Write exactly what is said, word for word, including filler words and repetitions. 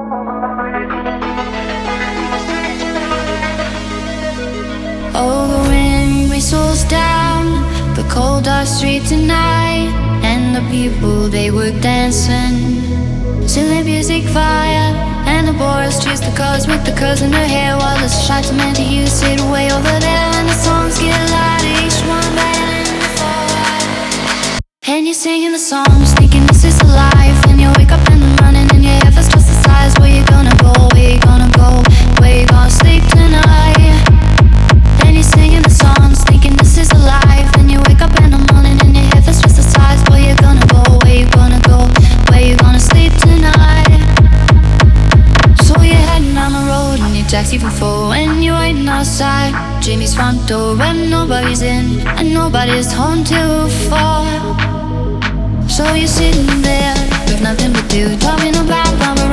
Oh, the wind whistles down the cold dark street tonight, and the people, they were dancing to the music fire. And the boys chase the cars with the curls in their hair, while the shots meant to you sit way over there. And the songs get louder, each one better than before. And you're singing the songs, thinking this is a life. And you wake up in the morning and your head feels just the size. Where you gonna go, where you gonna go, where you gonna sleep tonight? And you're singing the songs, thinking this is a life. And you wake up in the morning and your head feels just the size. Where you gonna go, where you gonna go, where you gonna sleep tonight? So you're heading down the road in your taxi for four, and you're waiting outside Jamie's front door, and nobody's in and nobody's home till four. So you're sitting there with nothing to do, talking about